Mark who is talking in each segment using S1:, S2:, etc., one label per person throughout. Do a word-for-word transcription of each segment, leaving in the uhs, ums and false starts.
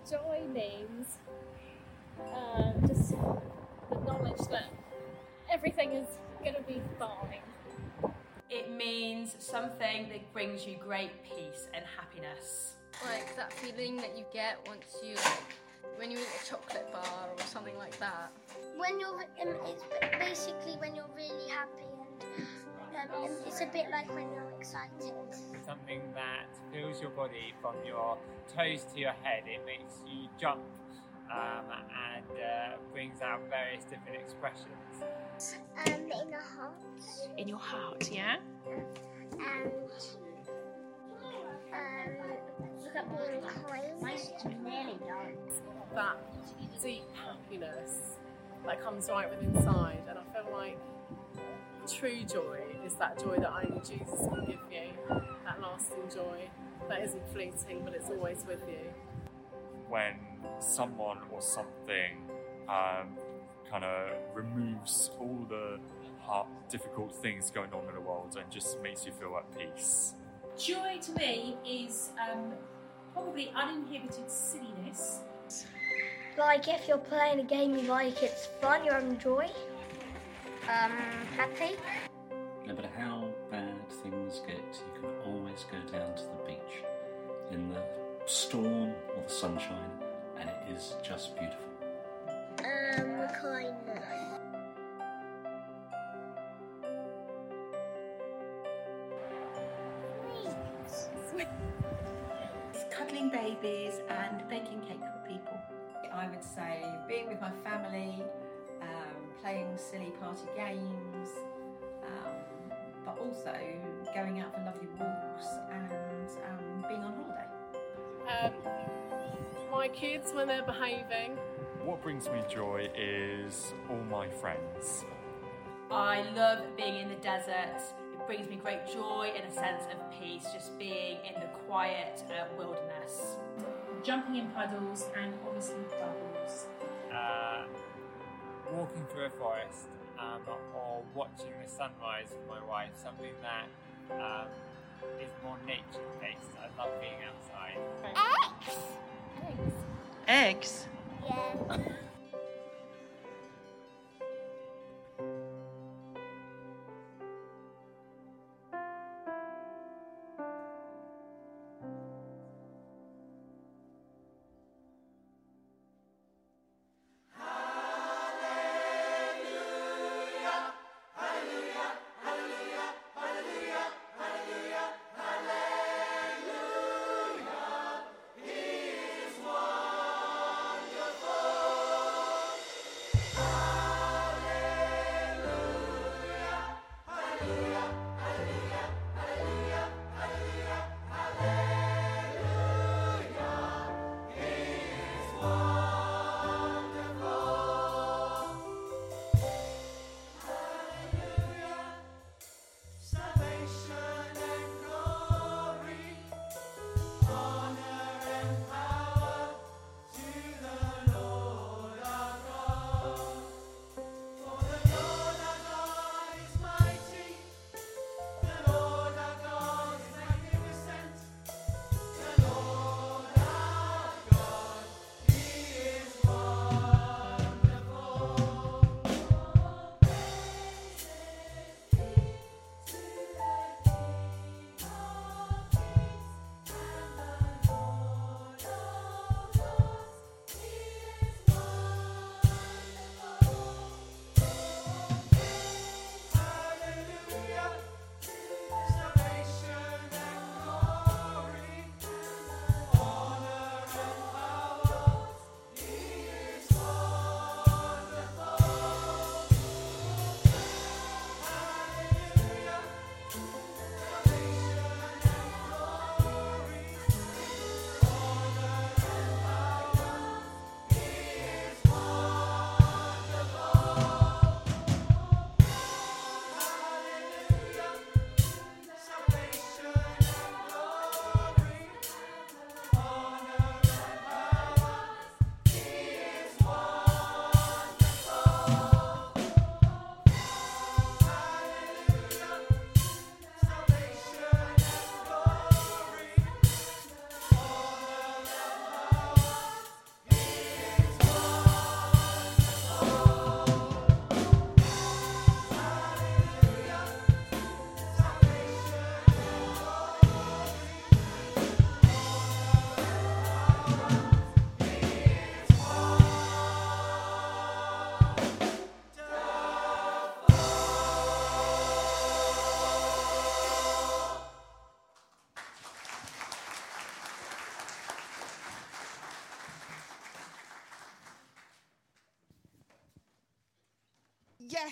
S1: Joy means uh, just the knowledge that everything is going to be fine.
S2: It means something that brings you great peace and happiness.
S3: Like that feeling that you get once you, like, when you eat a chocolate bar or something like that.
S4: When you're, um, it's basically when you're really happy, and um, it's a bit like when you're excited.
S5: Something that fills your body from your toes to your head. It makes you jump um, and uh, brings out various different expressions.
S4: Um, in the heart.
S6: In your heart, yeah?
S4: And um, look at being kind. Nearly done.
S1: That deep happiness that comes right within inside, and I feel like true joy is that joy that only Jesus can give you, that lasting joy that isn't fleeting but it's always with you.
S7: When someone or something um, kind of removes all the hard, difficult things going on in the world and just makes you feel at peace.
S8: Joy to me is um, probably uninhibited silliness.
S4: Like if you're playing a game you like, it's fun, you're having joy. Um, happy.
S9: No matter how bad things get, you can always go down to the beach in the storm or the sunshine, and it is just beautiful.
S4: Um, kindness.
S10: Cuddling babies and baking cake for people.
S11: I would say being with my family, um, playing silly party games, um, but also going out for lovely walks and um, being on holiday.
S1: Um, my kids when they're behaving.
S7: What brings me joy is all my friends.
S2: I love being in the desert. It brings me great joy and a sense of peace, just being in the quiet uh, wilderness.
S8: Jumping in puddles and obviously bubbles.
S5: Uh, walking through a forest um, or watching the sunrise with my wife, something that um, is more nature-based. I love being outside.
S4: Eggs.
S6: Eggs?
S4: Yeah.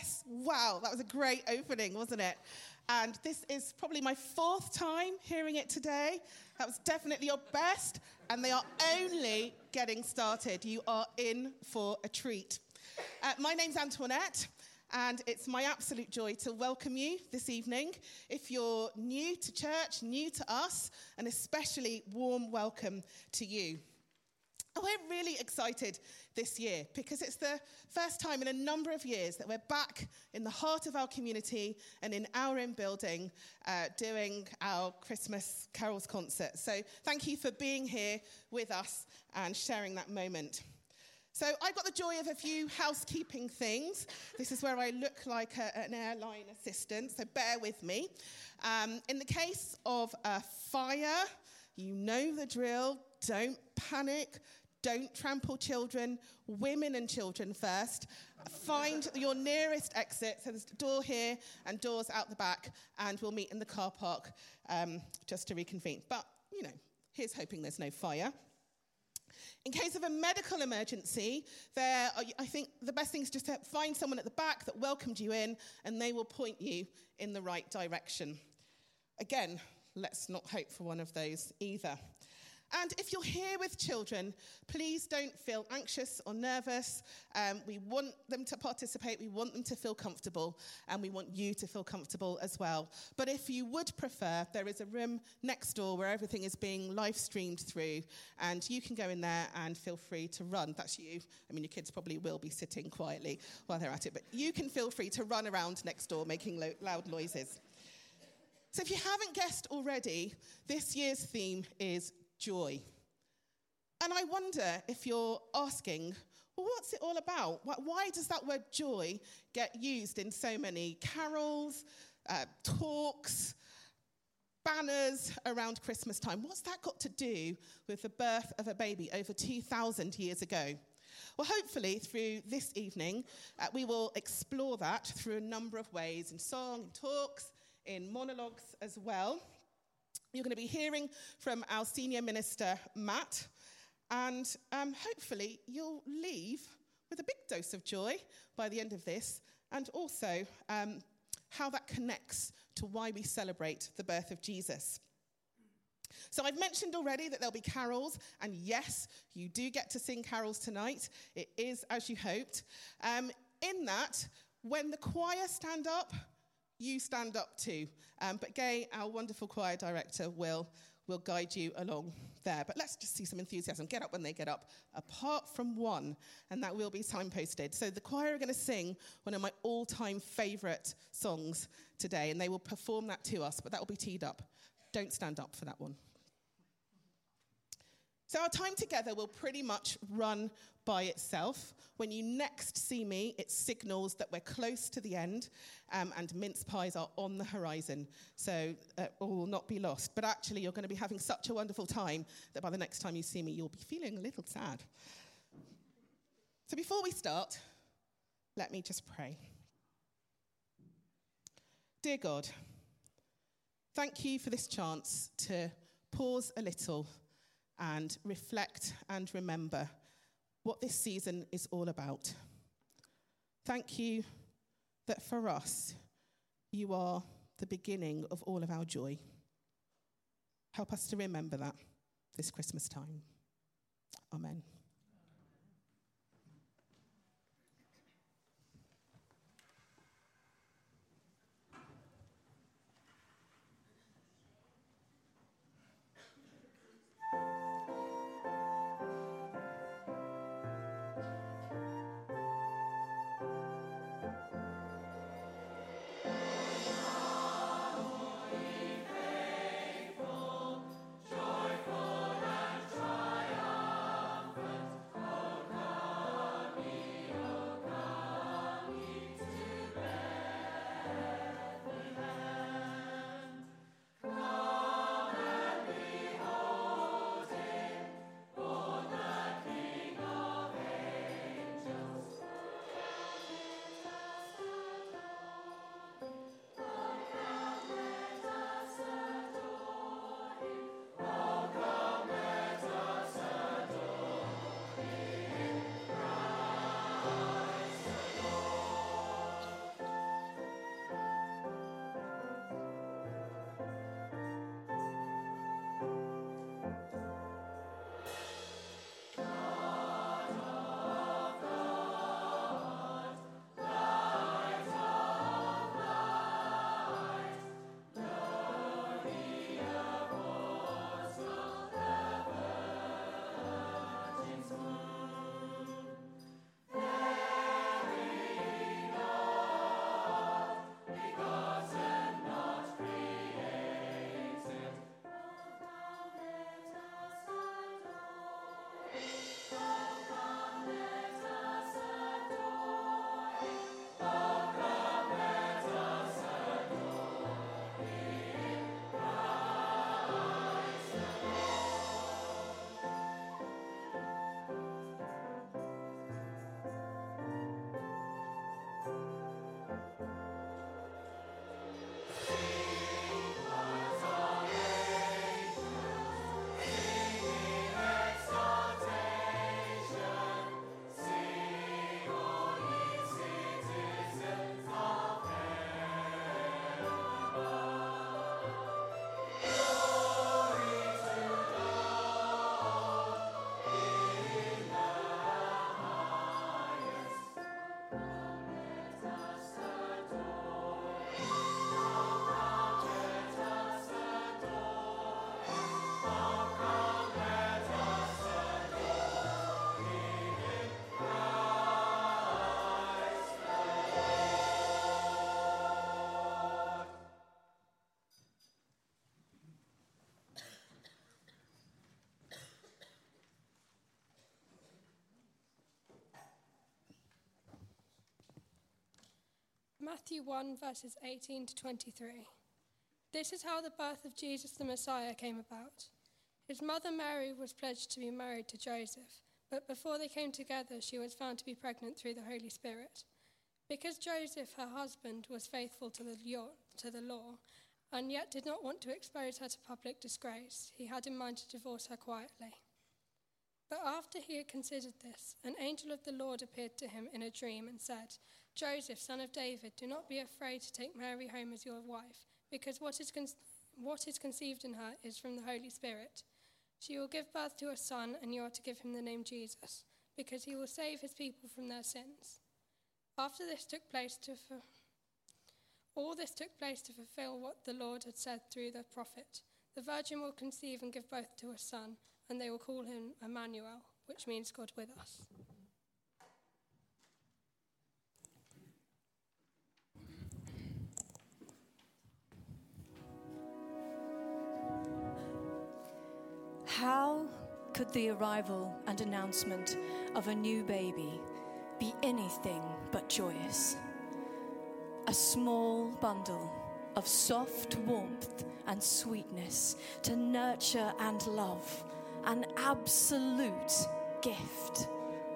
S12: Yes, wow, that was a great opening, wasn't it? And this is probably my fourth time hearing it today. That was definitely your best, and they are only getting started. You are in for a treat. Uh, my name's Antoinette, and it's my absolute joy to welcome you this evening. If you're new to church, new to us, an especially warm welcome to you. We're really excited this year because it's the first time in a number of years that we're back in the heart of our community and in our own building uh, doing our Christmas carols concert. So thank you for being here with us and sharing that moment. So I've got the joy of a few housekeeping things. This is where I look like a, an airline assistant, so bear with me. Um, in the case of a fire, you know the drill. Don't panic. Don't trample children, women and children first. Find your nearest exit. So there's a door here and doors out the back, and we'll meet in the car park um, just to reconvene. But, you know, here's hoping there's no fire. In case of a medical emergency, there are, I think the best thing is just to find someone at the back that welcomed you in, and they will point you in the right direction. Again, let's not hope for one of those either. And if you're here with children, please don't feel anxious or nervous. Um, we want them to participate, we want them to feel comfortable, and we want you to feel comfortable as well. But if you would prefer, there is a room next door where everything is being live streamed through, and you can go in there and feel free to run. That's you. I mean, your kids probably will be sitting quietly while they're at it, but you can feel free to run around next door making lo- loud noises. So if you haven't guessed already, this year's theme is joy. And I wonder if you're asking, well, what's it all about? Why does that word joy get used in so many carols, uh, talks, banners around Christmas time? What's that got to do with the birth of a baby over two thousand years ago? Well, hopefully through this evening, uh, we will explore that through a number of ways, in song, in talks, in monologues as well. You're going to be hearing from our senior minister, Matt, and um, hopefully you'll leave with a big dose of joy by the end of this, and also um, how that connects to why we celebrate the birth of Jesus. So I've mentioned already that there'll be carols, and yes, you do get to sing carols tonight. It is as you hoped. Um, in that, when the choir stand up, you stand up too. Um, but Gay, our wonderful choir director, will, will guide you along there. But let's just see some enthusiasm. Get up when they get up, apart from one, and that will be signposted. So the choir are going to sing one of my all-time favourite songs today, and they will perform that to us, but that will be teed up. Don't stand up for that one. So our time together will pretty much run by itself. When you next see me, it signals that we're close to the end um, and mince pies are on the horizon. So uh, all will not be lost. But actually, you're going to be having such a wonderful time that by the next time you see me, you'll be feeling a little sad. So before we start, let me just pray. Dear God, thank you for this chance to pause a little and reflect and remember what this season is all about. Thank you that for us, you are the beginning of all of our joy. Help us to remember that this Christmas time. Amen.
S13: Joyful and triumphant. Matthew one, verses eighteen to twenty-three. This is how the birth of Jesus the Messiah came about. His mother Mary was pledged to be married to Joseph, but before they came together, she was found to be pregnant through the Holy Spirit. Because Joseph, her husband, was faithful to the to the law, and yet did not want to expose her to public disgrace, he had in mind to divorce her quietly. But after he had considered this, an angel of the Lord appeared to him in a dream and said, Joseph, son of David, do not be afraid to take Mary home as your wife, because what is, con- what is conceived in her is from the Holy Spirit. She will give birth to a son, and you are to give him the name Jesus, because he will save his people from their sins. After this took place to fu- all this took place to fulfill what the Lord had said through the prophet. The virgin will conceive and give birth to a son, and they will call him Emmanuel, which means God with us.
S14: How could the arrival and announcement of a new baby be anything but joyous? A small bundle of soft warmth and sweetness to nurture and love, an absolute gift.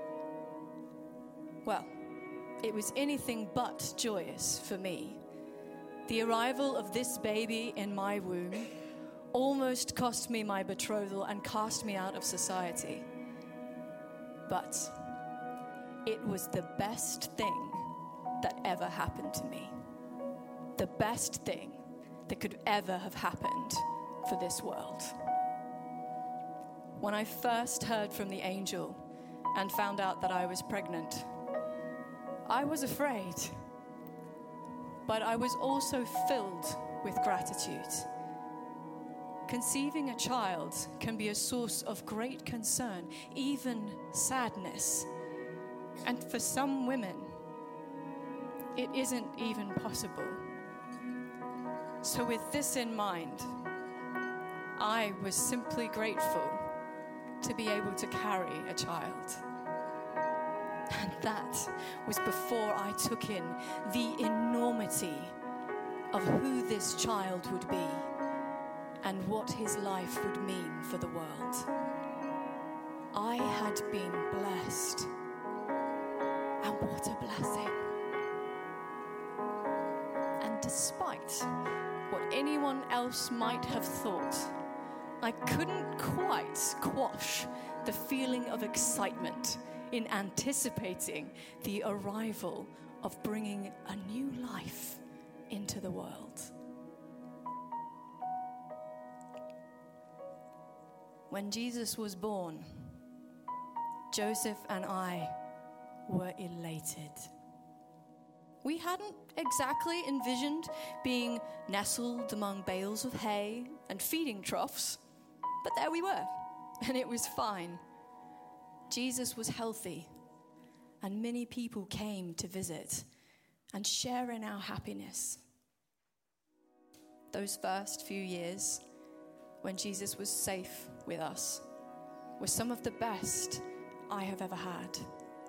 S14: Well, it was anything but joyous for me. The arrival of this baby in my womb almost cost me my betrothal and cast me out of society. But it was the best thing that ever happened to me. The best thing that could ever have happened for this world. When I first heard from the angel and found out that I was pregnant, I was afraid, but I was also filled with gratitude. Conceiving a child can be a source of great concern, even sadness. And for some women, it isn't even possible. So with this in mind, I was simply grateful to be able to carry a child. And that was before I took in the enormity of who this child would be and what his life would mean for the world. I had been blessed. And what a blessing. And despite what anyone else might have thought, I couldn't quite quash the feeling of excitement in anticipating the arrival of bringing a new life into the world. When Jesus was born, Joseph and I were elated. We hadn't exactly envisioned being nestled among bales of hay and feeding troughs, but there we were, and it was fine. Jesus was healthy, and many people came to visit and share in our happiness. Those first few years, when Jesus was safe with us, were some of the best I have ever had.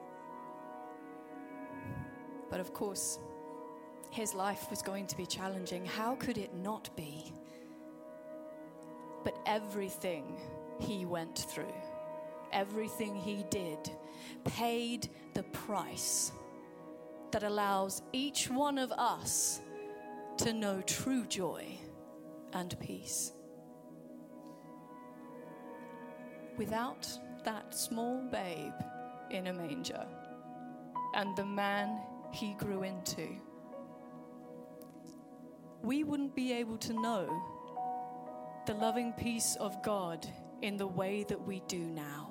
S14: But of course, his life was going to be challenging. How could it not be? But everything he went through, everything he did, paid the price that allows each one of us to know true joy and peace. Without that small babe in a manger and the man he grew into, we wouldn't be able to know the loving peace of God in the way that we do now.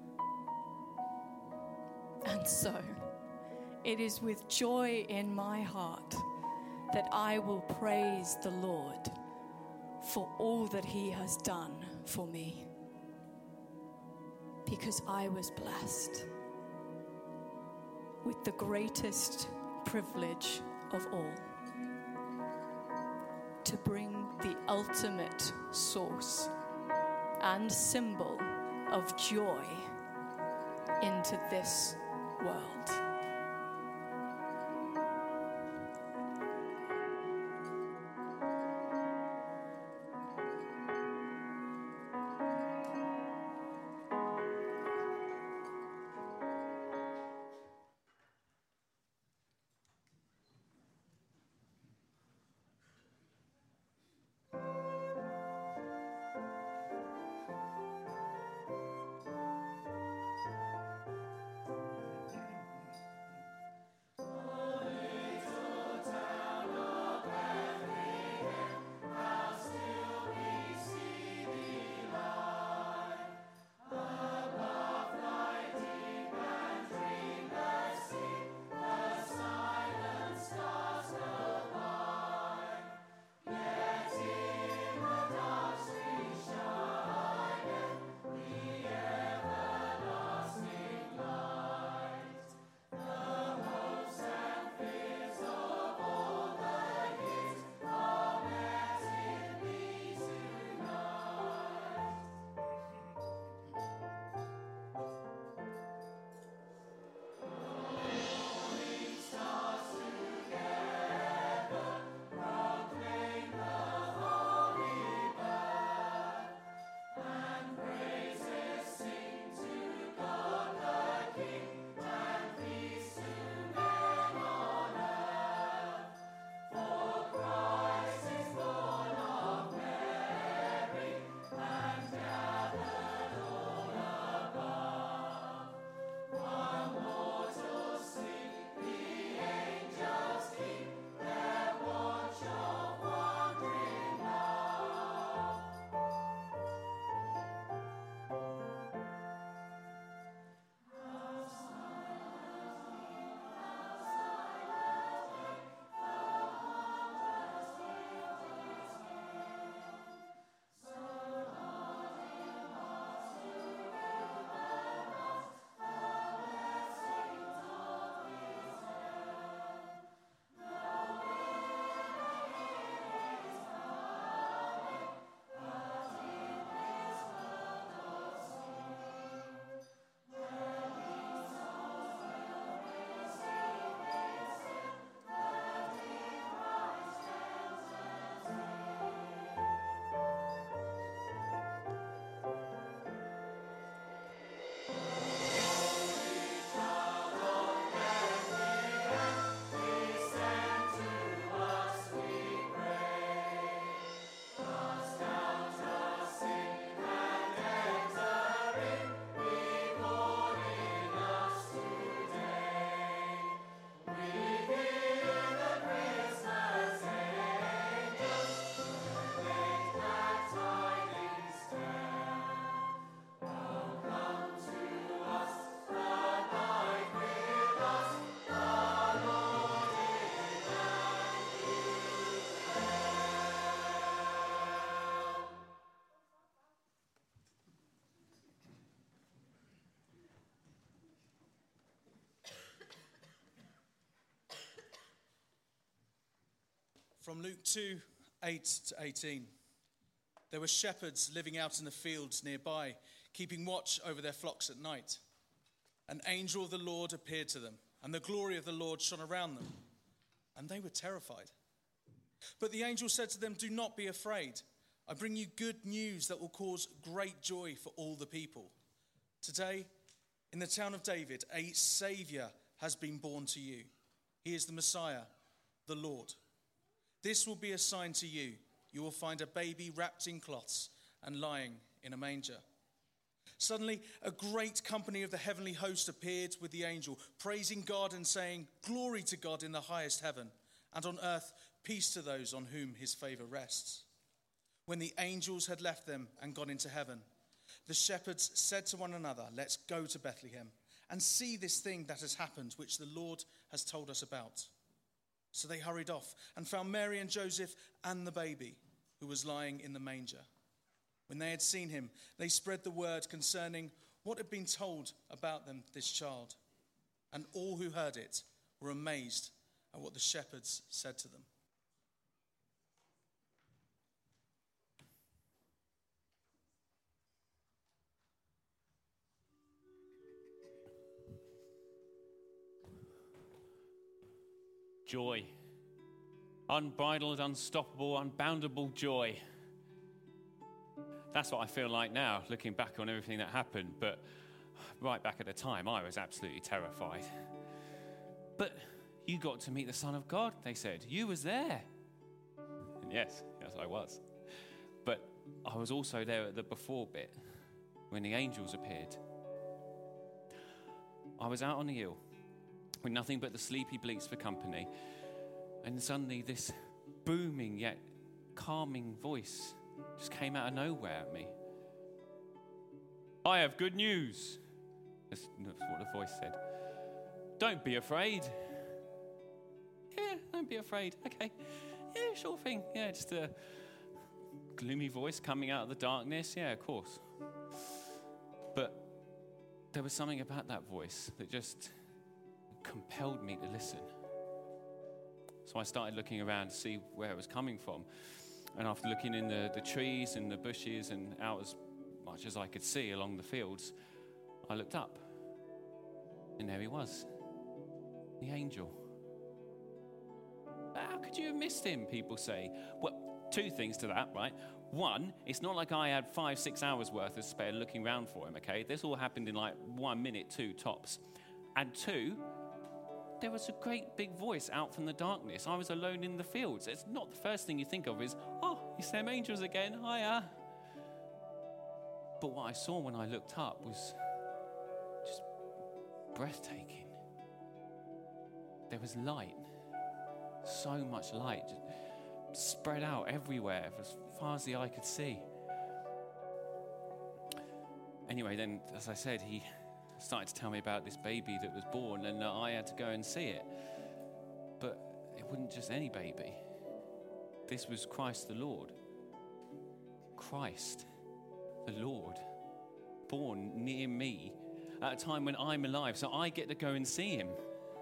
S14: And so, it is with joy in my heart that I will praise the Lord for all that he has done for me. Because I was blessed with the greatest privilege of all, to bring the ultimate source and symbol of joy into this world.
S15: From Luke two, eight to eighteen. There were shepherds living out in the fields nearby, keeping watch over their flocks at night. An angel of the Lord appeared to them, and the glory of the Lord shone around them, and they were terrified. But the angel said to them, "Do not be afraid. I bring you good news that will cause great joy for all the people. Today, in the town of David, a Saviour has been born to you. He is the Messiah, the Lord. This will be a sign to you. You will find a baby wrapped in cloths and lying in a manger." Suddenly, a great company of the heavenly host appeared with the angel, praising God and saying, "Glory to God in the highest heaven, and on earth peace to those on whom his favour rests." When the angels had left them and gone into heaven, the shepherds said to one another, "Let's go to Bethlehem and see this thing that has happened, which the Lord has told us about." So they hurried off and found Mary and Joseph and the baby, who was lying in the manger. When they had seen him, they spread the word concerning what had been told about them, this child. And all who heard it were amazed at what the shepherds said to them.
S16: Joy. Unbridled, unstoppable, unboundable joy. That's what I feel like now, looking back on everything that happened. But right back at the time, I was absolutely terrified. But you got to meet the Son of God, they said. You was there. And yes, yes, I was. But I was also there at the before bit, when the angels appeared. I was out on the hill, with nothing but the sleepy bleaks for company. And suddenly this booming yet calming voice just came out of nowhere at me. "I have good news." That's, that's what the voice said. "Don't be afraid." Yeah, don't be afraid. Okay. Yeah, sure thing. Yeah, just a gloomy voice coming out of the darkness. Yeah, of course. But there was something about that voice that just compelled me to listen. So I started looking around to see where it was coming from. And after looking in the, the trees and the bushes and out as much as I could see along the fields, I looked up. And there he was, the angel. How could you have missed him, people say? Well, two things to that, right? One, it's not like I had five, six hours worth of spare looking around for him, okay? This all happened in like one minute, two tops. And two, there was a great big voice out from the darkness. I was alone in the fields. It's not the first thing you think of is, oh, it's them angels again, hiya. But what I saw when I looked up was just breathtaking. There was light, so much light, just spread out everywhere as far as the eye could see. Anyway, then, as I said, he started to tell me about this baby that was born, and uh, I had to go and see it. But it wasn't just any baby. This was Christ the Lord. Christ the Lord, born near me at a time when I'm alive, so I get to go and see him.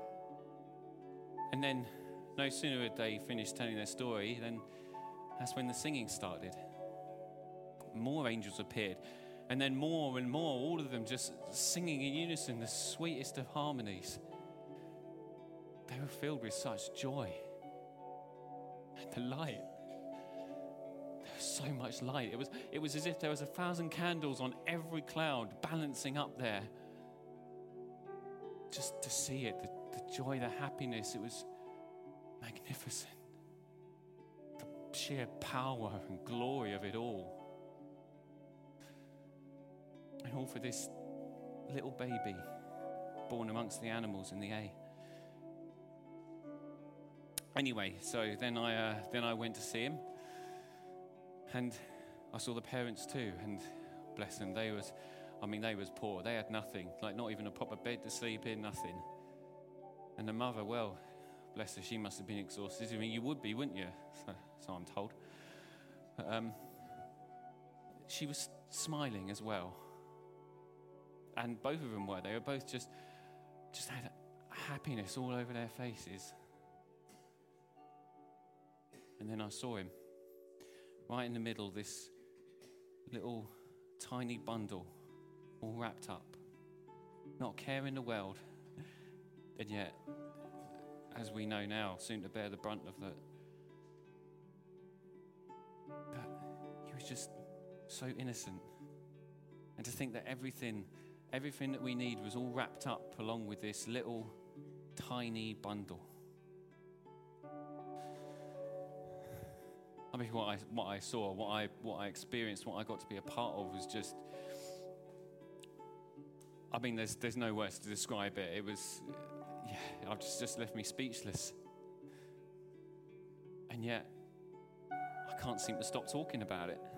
S16: And then, no sooner had they finished telling their story, than that's when the singing started. More angels appeared. And then more and more, all of them just singing in unison the sweetest of harmonies. They were filled with such joy and the light. There was so much light. It was, it was as if there was a thousand candles on every cloud balancing up there. Just to see it, the, the joy, the happiness, it was magnificent. The sheer power and glory of it all. And all for this little baby born amongst the animals in the hay. Anyway, so then I uh, then I went to see him, and I saw the parents too. And bless them, they was, I mean, they was poor. They had nothing, like not even a proper bed to sleep in, nothing. And the mother, well, bless her, she must have been exhausted. I mean, you would be, wouldn't you? So, so I'm told. But, um, she was smiling as well. And both of them were. They were both just, just had happiness all over their faces. And then I saw him right in the middle, this little tiny bundle, all wrapped up, not a care in the world, and yet, as we know now, soon to bear the brunt of that. But he was just so innocent. And to think that everything, everything that we need was all wrapped up along with this little tiny bundle. I mean, what I what I saw, what I what I experienced, what I got to be a part of was just. I mean, there's there's no words to describe it. It was, yeah, it just just left me speechless. And yet, I can't seem to stop talking about it.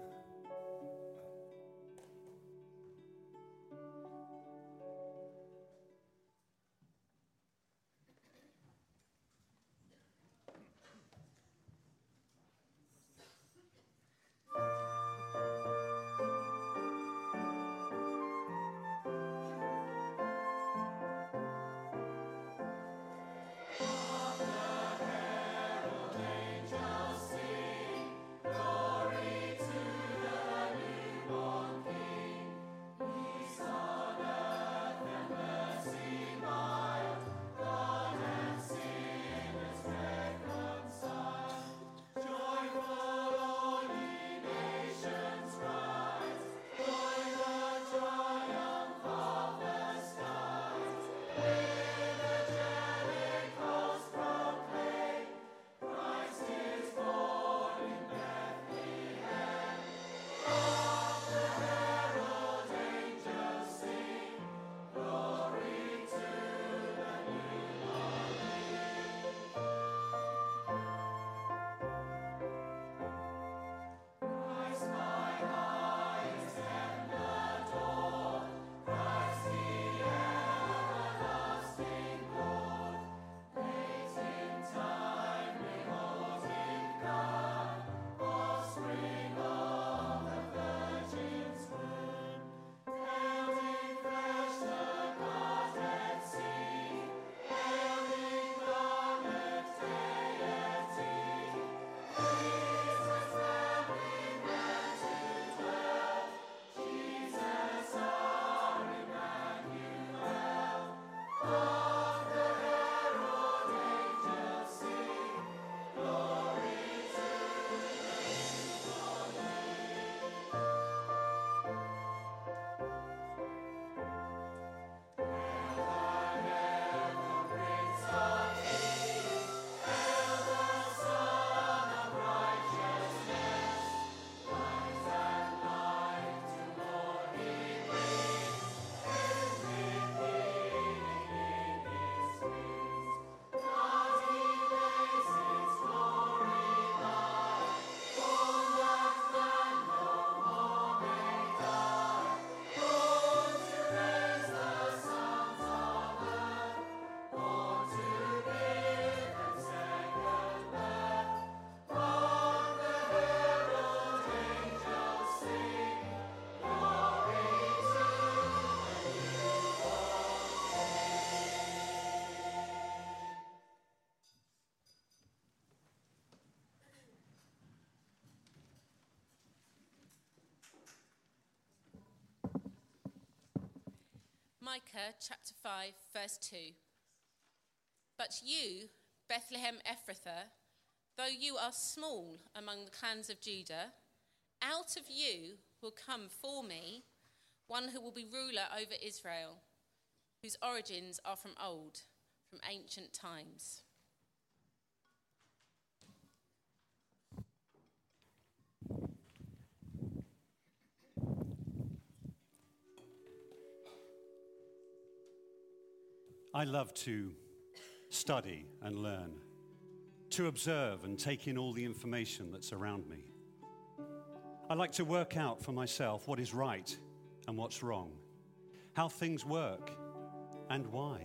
S17: Micah chapter five, verse two. But you, Bethlehem Ephrathah, though you are small among the clans of Judah, out of you will come for me one who will be ruler over Israel, whose origins are from old, from ancient times.
S18: I love to study and learn, to observe and take in all the information that's around me. I like to work out for myself what is right and what's wrong, how things work and why.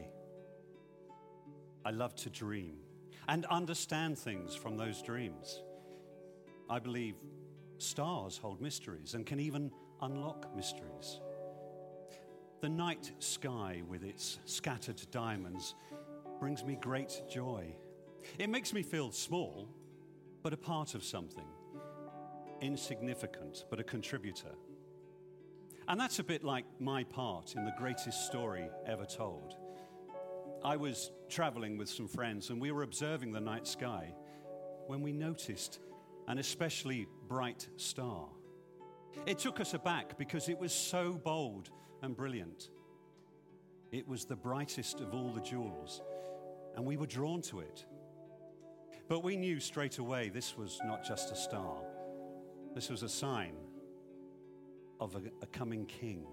S18: I love to dream and understand things from those dreams. I believe stars hold mysteries and can even unlock mysteries. The night sky with its scattered diamonds brings me great joy. It makes me feel small, but a part of something. Insignificant, but a contributor. And that's a bit like my part in the greatest story ever told. I was traveling with some friends and we were observing the night sky when we noticed an especially bright star. It took us aback because it was so bold and brilliant. It was the brightest of all the jewels, and we were drawn to it. But we knew straight away this was not just a star. This was a sign of a, a coming king.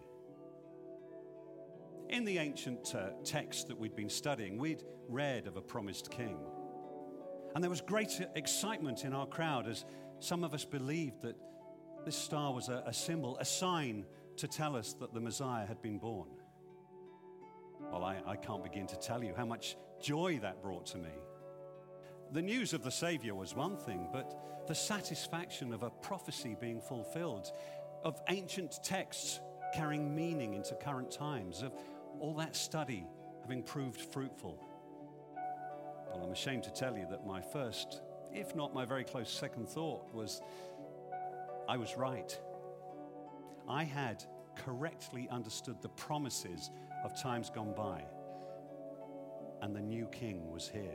S18: In the ancient uh, text that we'd been studying, we'd read of a promised king. And there was great excitement in our crowd as some of us believed that this star was a, a symbol, a sign to tell us that the Messiah had been born. Well, I, I can't begin to tell you how much joy that brought to me. The news of the Savior was one thing, but the satisfaction of a prophecy being fulfilled, of ancient texts carrying meaning into current times, of all that study having proved fruitful. Well, I'm ashamed to tell you that my first, if not my very close second thought was, I was right. I had correctly understood the promises of times gone by, and the new king was here.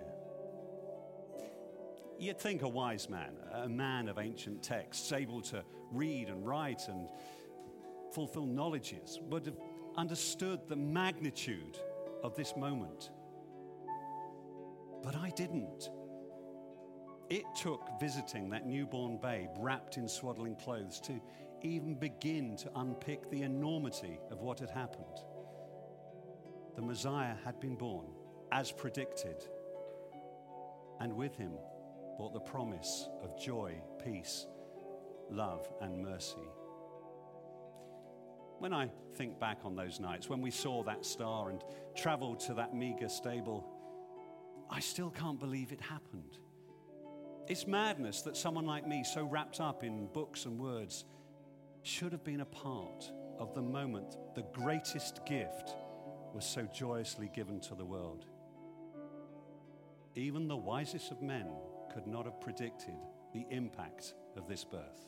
S18: You'd think a wise man, a man of ancient texts, able to read and write and fulfill knowledges, would have understood the magnitude of this moment. But I didn't. It took visiting that newborn babe wrapped in swaddling clothes to even begin to unpick the enormity of what had happened. The Messiah had been born, as predicted, and with him brought the promise of joy, peace, love, and mercy. When I think back on those nights, when we saw that star and traveled to that meager stable, I still can't believe it happened. It's madness that someone like me, so wrapped up in books and words, should have been a part of the moment the greatest gift was so joyously given to the world. Even the wisest of men could not have predicted the impact of this birth.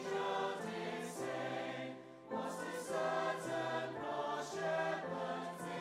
S19: Was the certain poor shepherd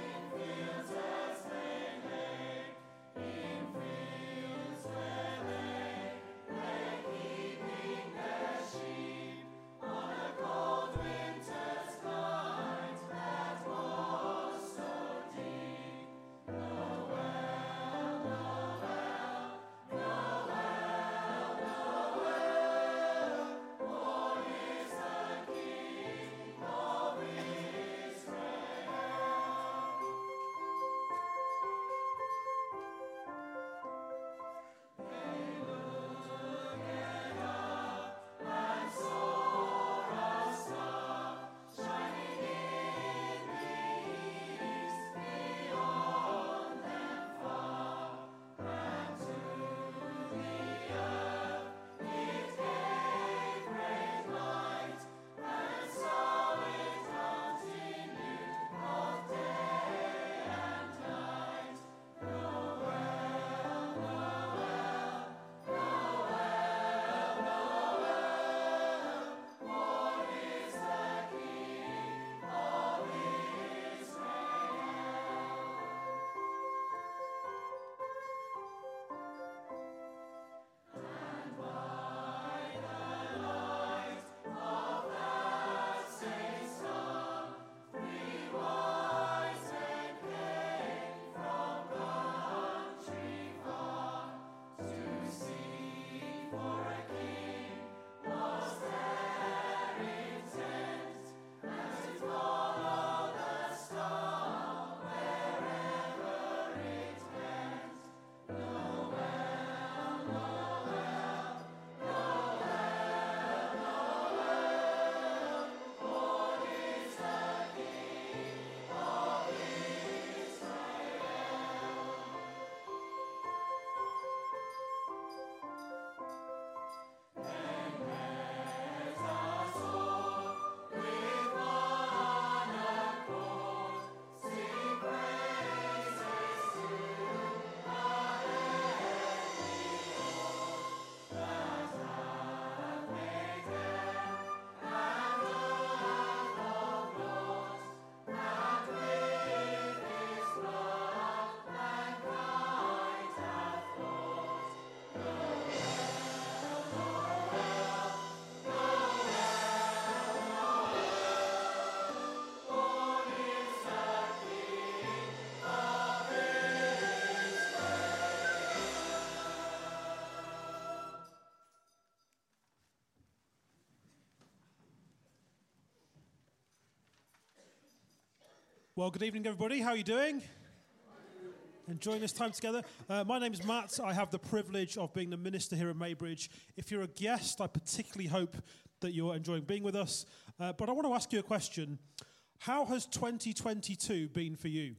S19: Well, good evening, everybody. How are you doing? Enjoying this time together? Uh, my name is Matt. I have the privilege of being the minister here at Maybridge. If you're a guest, I particularly hope that you're enjoying being with us. Uh, but I want to ask you a question. How has twenty twenty-two been for you?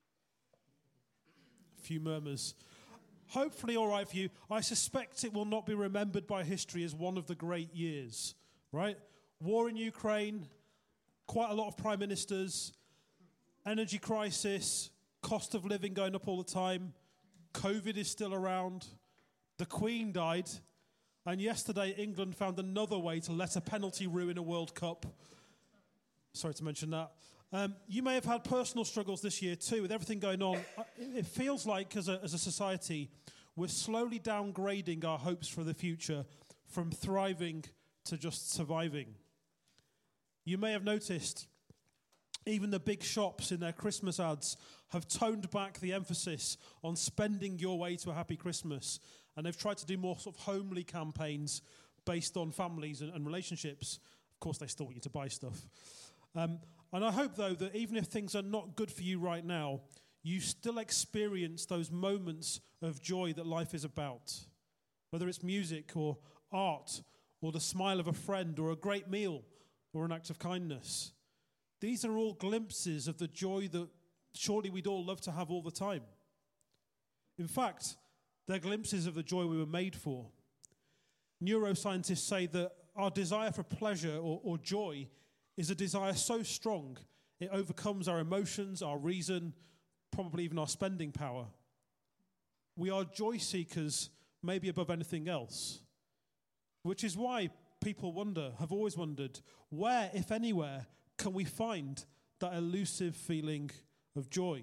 S19: A few murmurs. Hopefully all right for you. I suspect it will not be remembered by history as one of the great years, right? War in Ukraine, quite a lot of prime ministers, energy crisis, cost of living going up all the time, COVID is still around, the Queen died, and yesterday England found another way to let a penalty ruin a World Cup. Sorry to mention that. Um, you may have had personal struggles this year too, with everything going on. It feels like, as a, as a society, we're slowly downgrading our hopes for the future from thriving to just surviving. You may have noticed even the big shops in their Christmas ads have toned back the emphasis on spending your way to a happy Christmas, and they've tried to do more sort of homely campaigns based on families and, and relationships. Of course, they still want you to buy stuff. Um, and I hope, though, that even if things are not good for you right now, you still experience those moments of joy that life is about. Whether it's music or art or the smile of a friend or a great meal or an act of kindness. These are all glimpses of the joy that surely we'd all love to have all the time. In fact, they're glimpses of the joy we were made for. Neuroscientists say that our desire for pleasure or, or joy is a desire so strong it overcomes our emotions, our reason, probably even our spending power. We are joy seekers, maybe above anything else, which is why people wonder, have always wondered, where, if anywhere, can we find that elusive feeling of joy?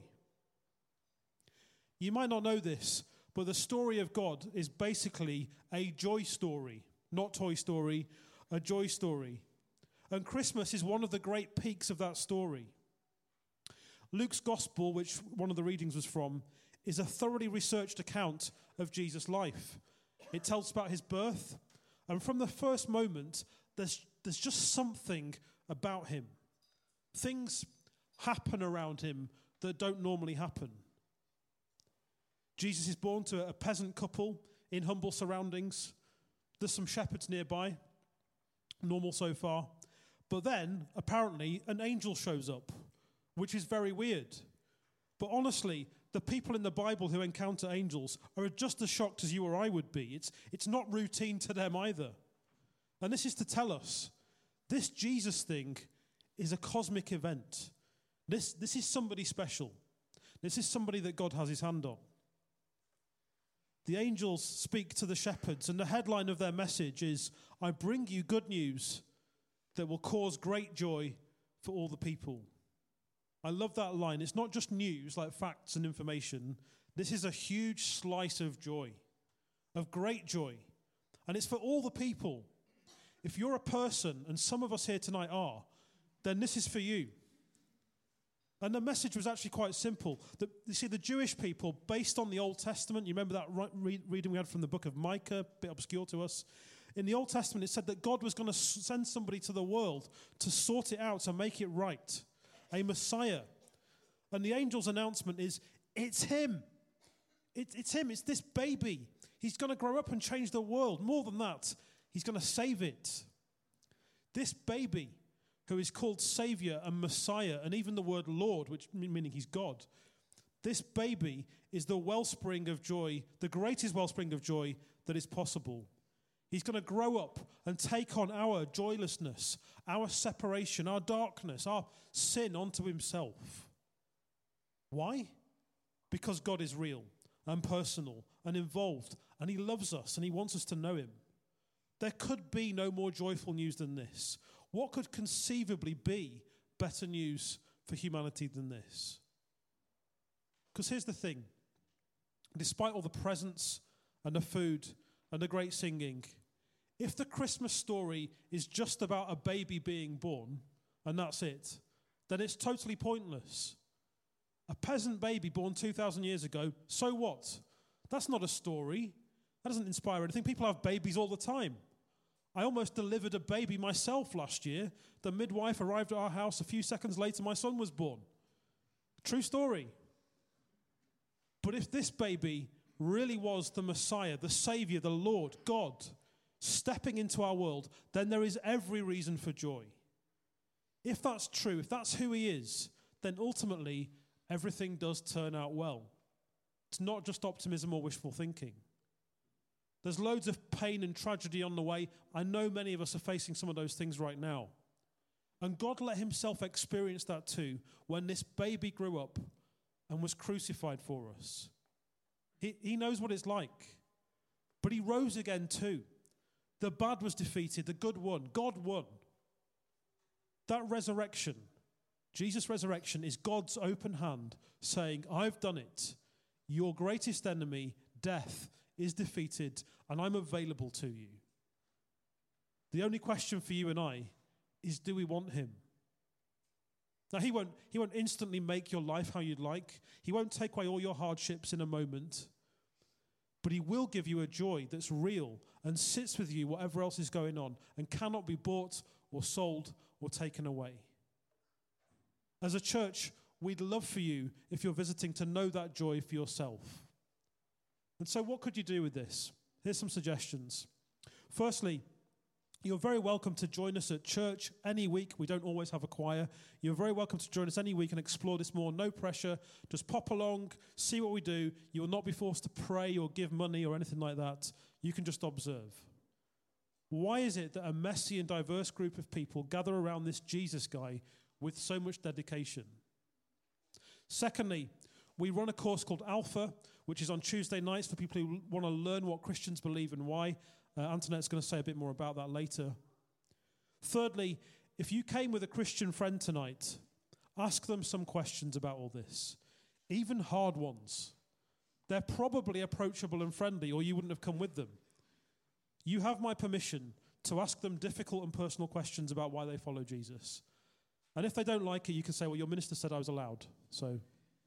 S19: You might not know this, but the story of God is basically a joy story, not Toy Story, a joy story. And Christmas is one of the great peaks of that story. Luke's Gospel, which one of the readings was from, is a thoroughly researched account of Jesus' life. It tells about his birth, and from the first moment, there's, there's just something about him. Things happen around him that don't normally happen. Jesus is born to a peasant couple in humble surroundings. There's some shepherds nearby, normal so far. But then, apparently, an angel shows up, which is very weird. But honestly, the people in the Bible who encounter angels are just as shocked as you or I would be. It's, it's not routine to them either. And this is to tell us, this Jesus thing is a cosmic event. This, this is somebody special. This is somebody that God has his hand on. The angels speak to the shepherds, and the headline of their message is, I bring you good news that will cause great joy for all the people. I love that line. It's not just news, like facts and information. This is a huge slice of joy, of great joy. And it's for all the people. If you're a person, and some of us here tonight are, then this is for you. And the message was actually quite simple. The, you see, the Jewish people, based on the Old Testament, you remember that re- reading we had from the book of Micah, a bit obscure to us. In the Old Testament, it said that God was going to send somebody to the world to sort it out, to make it right. A Messiah. And the angel's announcement is, it's him. It, it's him. It's this baby. He's going to grow up and change the world. More than that, he's going to save it. This baby, who is called Savior and Messiah, and even the word Lord, which meaning he's God. This baby is the wellspring of joy, the greatest wellspring of joy that is possible. He's going to grow up and take on our joylessness, our separation, our darkness, our sin onto himself. Why? Because God is real and personal and involved, and he loves us and he wants us to know him. There could be no more joyful news than this. What could conceivably be better news for humanity than this? Because here's the thing. Despite all the presents and the food and the great singing, if the Christmas story is just about a baby being born, and that's it, then it's totally pointless. A peasant baby born two thousand years ago, so what? That's not a story. That doesn't inspire anything. People have babies all the time. I almost delivered a baby myself last year. The midwife arrived at our house. A few seconds later, my son was born. True story. But if this baby really was the Messiah, the Savior, the Lord, God, stepping into our world, then there is every reason for joy. If that's true, if that's who he is, then ultimately everything does turn out well. It's not just optimism or wishful thinking. There's loads of pain and tragedy on the way. I know many of us are facing some of those things right now. And God let himself experience that too when this baby grew up and was crucified for us. He, he knows what it's like. But he rose again too. The bad was defeated, the good won. God won. That resurrection, Jesus' resurrection, is God's open hand saying, I've done it. Your greatest enemy, death, is defeated, and I'm available to you. The only question for you and I is, do we want him? Now, he won't, he won't instantly make your life how you'd like. He won't take away all your hardships in a moment. But he will give you a joy that's real and sits with you whatever else is going on and cannot be bought or sold or taken away. As a church, we'd love for you, if you're visiting, to know that joy for yourself. And so what could you do with this? Here's some suggestions. Firstly, you're very welcome to join us at church any week. We don't always have a choir. You're very welcome to join us any week and explore this more. No pressure. Just pop along, see what we do. You will not be forced to pray or give money or anything like that. You can just observe. Why is it that a messy and diverse group of people gather around this Jesus guy with so much dedication? Secondly, we run a course called Alpha, which is on Tuesday nights for people who want to learn what Christians believe and why. Uh, Antoinette's going to say a bit more about that later. Thirdly, if you came with a Christian friend tonight, ask them some questions about all this, even hard ones. They're probably approachable and friendly, or you wouldn't have come with them. You have my permission to ask them difficult and personal questions about why they follow Jesus. And if they don't like it, you can say, well, your minister said I was allowed. So.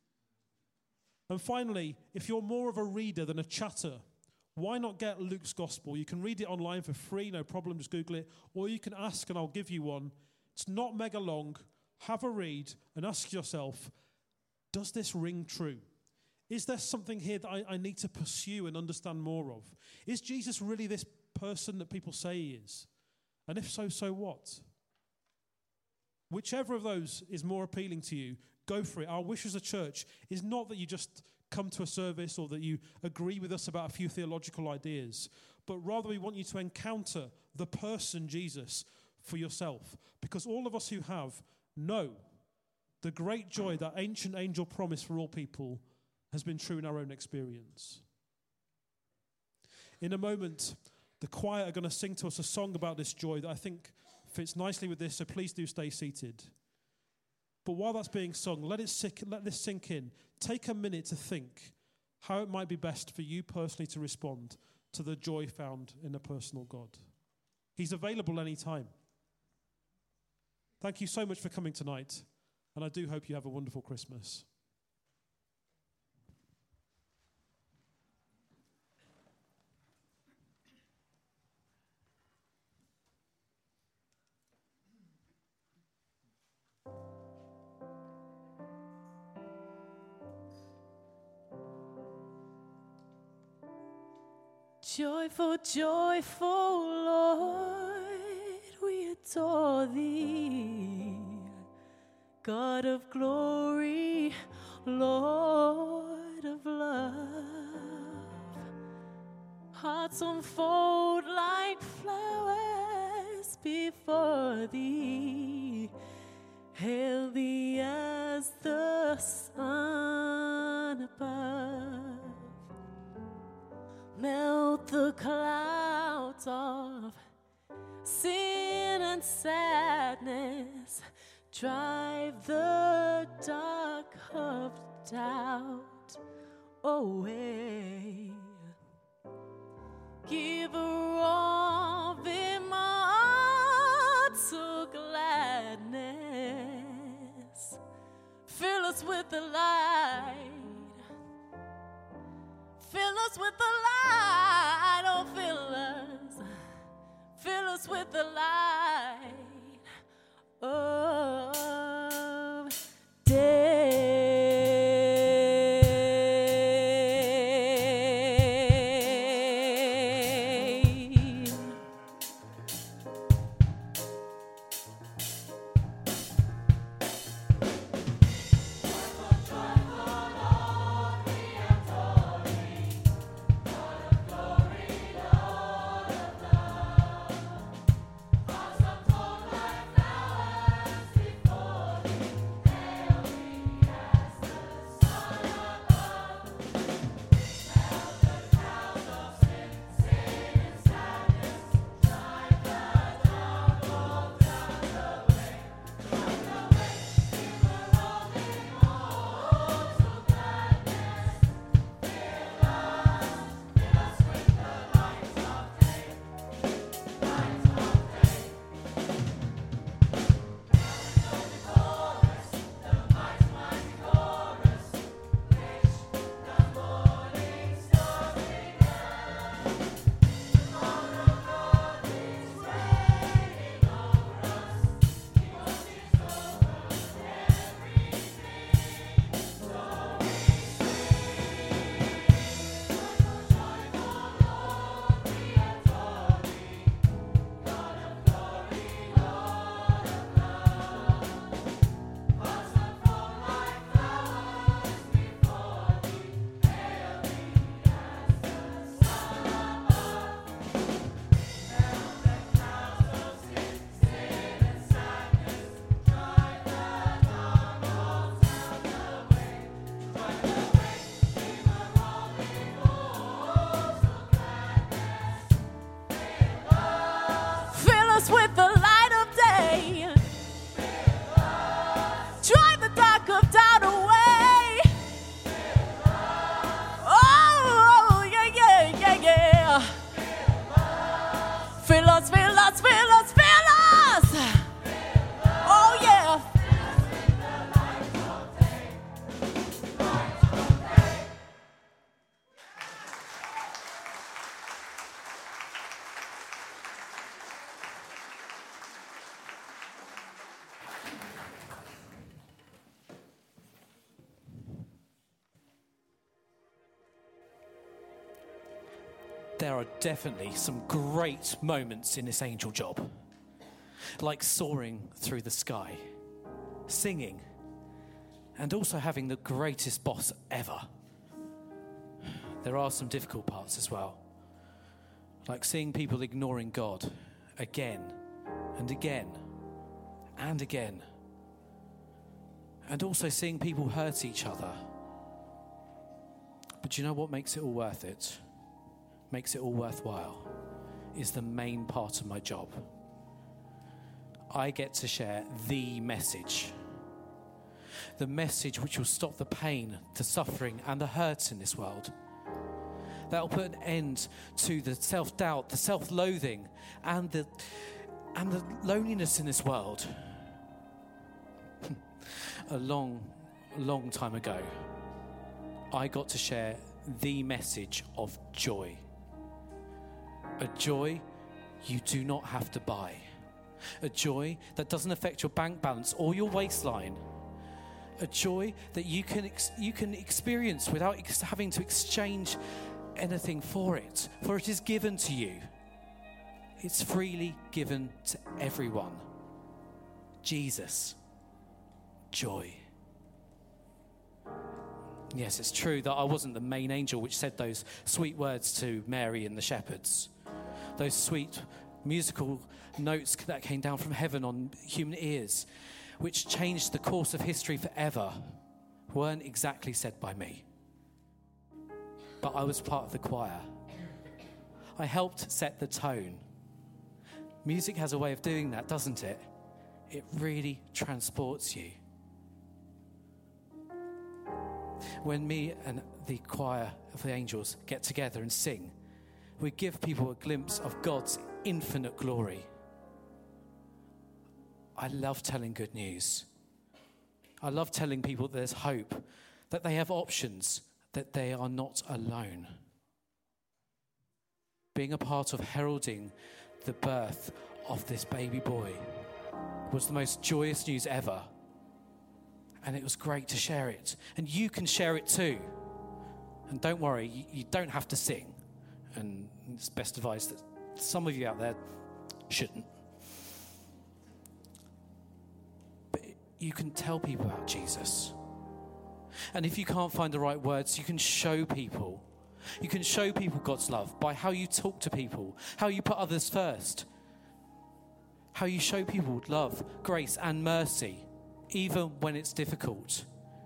S19: And finally, if you're more of a reader than a chatter, why not get Luke's Gospel? You can read it online for free, no problem, just Google it. Or you can ask and I'll give you one. It's not mega long. Have a read and ask yourself, does this ring true? Is there something here that I, I need to pursue and understand more of? Is Jesus really this person that people say he is? And if so, so what? Whichever of those is more appealing to you, go for it. Our wish as a church is not that you just come to a service or that you agree with us about a few theological ideas, but rather we want you to encounter the person Jesus for yourself, because all of us who have know the great joy that ancient angel promised for all people has been true in our own experience. In a moment, the choir are going to sing to us a song about this joy that I think fits nicely with this, so please do stay seated. But while that's being sung, let it sink, let this sink in. Take a minute to think how it might be best for you personally to respond to the joy found in a personal God. He's available anytime. Thank you so much for coming tonight, and I do hope you have a wonderful Christmas.
S20: Joyful, joyful Lord, we adore thee. God of glory, Lord of love. Hearts unfold like flowers before thee. Hail thee as the sun above. Melt the clouds of sin and sadness. Drive the dark of doubt away. Give of immortal gladness. Fill us with the light. Fill us with the light, oh fill us, fill us with the light of day.
S21: there are definitely some great moments in this angel job, like soaring through the sky, singing, and also having the greatest boss ever. There are some difficult parts as well, like seeing people ignoring God again and again and again, and also seeing people hurt each other. But you know what makes it all worth it? Makes it all worthwhile is the main part of my job. I get to share the message. The message which will stop the pain, the suffering, and the hurts in this world. That will put an end to the self-doubt, the self-loathing, and the, and the loneliness in this world. A long, long time ago, I got to share the message of joy. A joy you do not have to buy. A joy that doesn't affect your bank balance or your waistline. A joy that you can ex- you can experience without ex- having to exchange anything for it. For it is given to you. It's freely given to everyone. Jesus. Joy. Yes, it's true that I wasn't the main angel which said those sweet words to Mary and the shepherds. Those sweet musical notes that came down from heaven on human ears, which changed the course of history forever, weren't exactly said by me. But I was part of the choir. I helped set the tone. Music has a way of doing that, doesn't it? It really transports you. When me and the choir of the angels get together and sing, we give people a glimpse of God's infinite glory. I love telling good news. I love telling people that there's hope, that they have options, that they are not alone. Being a part of heralding the birth of this baby boy was the most joyous news ever. And it was great to share it. And you can share it too. And don't worry, you, you don't have to sing. And it's best advised that some of you out there shouldn't. But you can tell people about Jesus. And if you can't find the right words, you can show people. You can show people God's love by how you talk to people, how you put others first, how you show people love, grace, and mercy, even when it's difficult,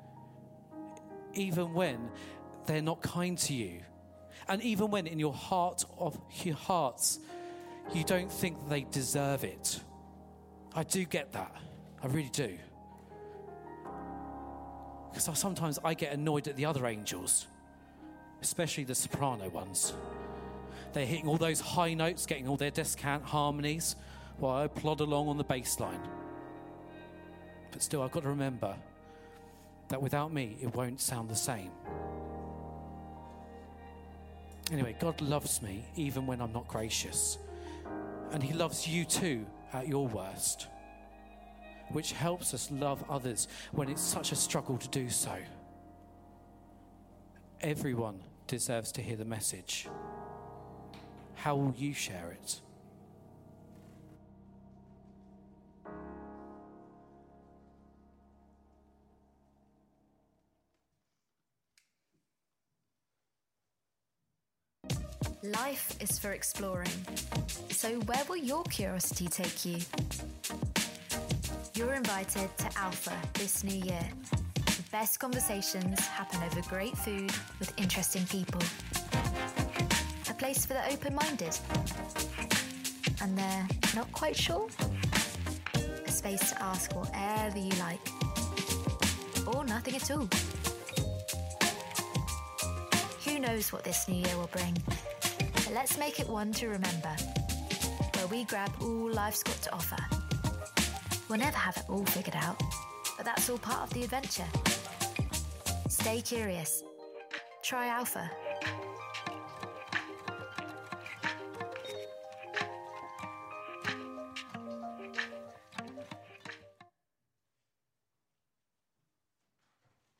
S21: even when they're not kind to you, and even when in your heart of your hearts you don't think they deserve it. I do get that. I really do. Because sometimes I get annoyed at the other angels, especially the soprano ones. They're hitting all those high notes, getting all their descant harmonies, while I plod along on the bass line. But still, I've got to remember that without me, it won't sound the same. Anyway, God loves me even when I'm not gracious. And he loves you too at your worst, which helps us love others when it's such a struggle to do so. Everyone deserves to hear the message. How will you share it?
S22: Life is for exploring. So where will your curiosity take you? You're invited to Alpha this new year. The best conversations happen over great food with interesting people. A place for the open-minded. And they're not quite sure? A space to ask whatever you like. Or nothing at all. Who knows what this new year will bring? But let's make it one to remember, where we grab all life's got to offer. We'll never have it all figured out, but that's all part of the adventure. Stay curious. Try Alpha.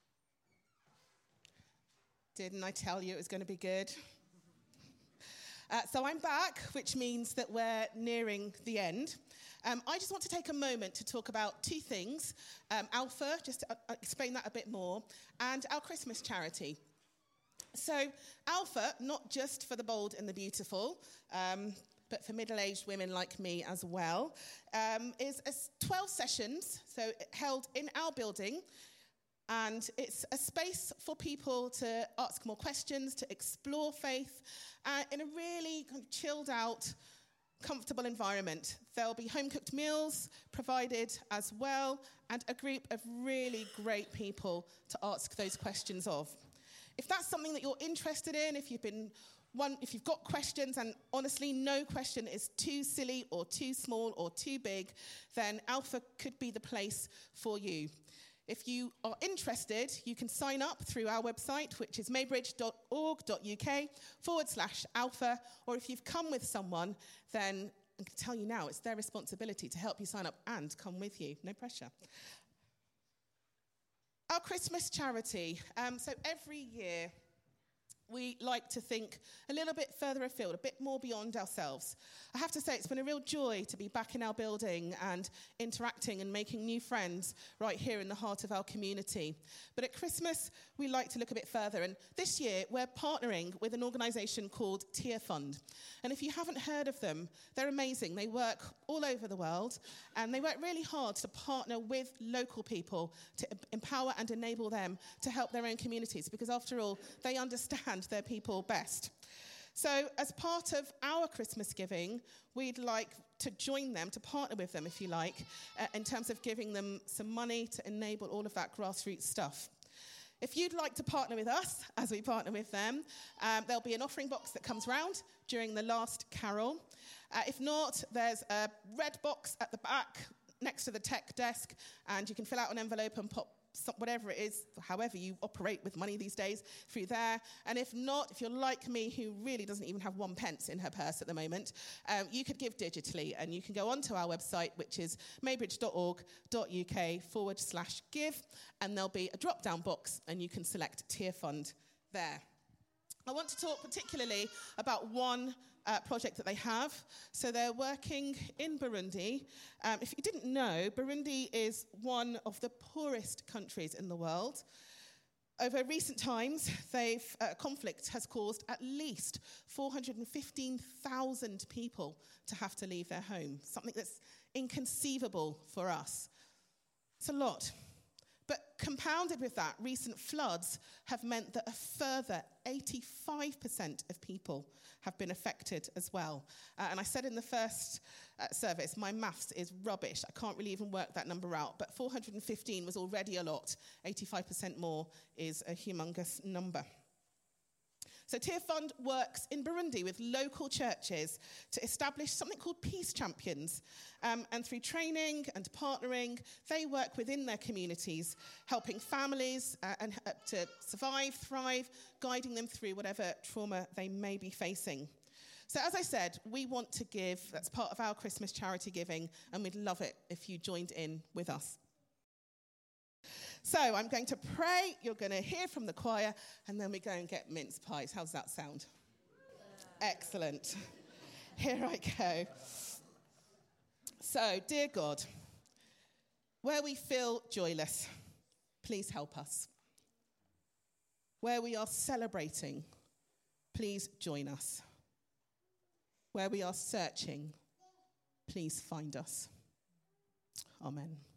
S12: Didn't I tell you it was going to be good? Uh, so I'm back, which means that we're nearing the end. Um, I just want to take a moment to talk about two things. Um, Alpha, just to uh, explain that a bit more, and our Christmas charity. So Alpha, not just for the bold and the beautiful, um, but for middle-aged women like me as well, um, is a twelve sessions, so held in our building. And it's a space for people to ask more questions, to explore faith uh, in a really kind of chilled out, comfortable environment. There'll be home-cooked meals provided as well, and a group of really great people to ask those questions of. If that's something that you're interested in, if you've been one, if you've got questions, and honestly, no question is too silly or too small or too big, then Alpha could be the place for you. If you are interested, you can sign up through our website, which is maybridge.org.uk forward slash alpha. Or if you've come with someone, then I can tell you now, it's their responsibility to help you sign up and come with you. No pressure. Our Christmas charity. Um, so every year, we like to think a little bit further afield, a bit more beyond ourselves. I have to say, it's been a real joy to be back in our building and interacting and making new friends right here in the heart of our community. But at Christmas, we like to look a bit further. And this year, we're partnering with an organisation called Tearfund. And if you haven't heard of them, they're amazing. They work all over the world, and they work really hard to partner with local people to empower and enable them to help their own communities, because after all, they understand their people best. So as part of our Christmas giving, we'd like to join them, to partner with them, if you like, uh, in terms of giving them some money to enable all of that grassroots stuff. If you'd like to partner with us, as we partner with them, um, there'll be an offering box that comes round during the last carol. Uh, if not, there's a red box at the back next to the tech desk, and you can fill out an envelope and pop some, whatever it is, however you operate with money these days, through there. And if not, if you're like me, who really doesn't even have one pence in her purse at the moment, um, you could give digitally, and you can go onto our website, which is maybridge.org.uk forward slash give, and there'll be a drop-down box, and you can select Tearfund there. I want to talk particularly about one uh, project that they have. So they're working in Burundi. Um, if you didn't know, Burundi is one of the poorest countries in the world. Over recent times, they've, uh, conflict has caused at least four hundred fifteen thousand people to have to leave their home, something that's inconceivable for us. It's a lot. But compounded with that, recent floods have meant that a further eighty-five percent of people have been affected as well. Uh, and I said in the first uh, service, my maths is rubbish. I can't really even work that number out. But four hundred fifteen was already a lot. eighty-five percent more is a humongous number. So Tearfund works in Burundi with local churches to establish something called Peace Champions. Um, and through training and partnering, they work within their communities, helping families uh, and uh, to survive, thrive, guiding them through whatever trauma they may be facing. So as I said, we want to give. That's part of our Christmas charity giving, and we'd love it if you joined in with us. So I'm going to pray, you're going to hear from the choir, and then we go and get mince pies. How's that sound? Excellent. Here I go. So, dear God, where we feel joyless, please help us. Where we are celebrating, please join us. Where we are searching, please find us. Amen.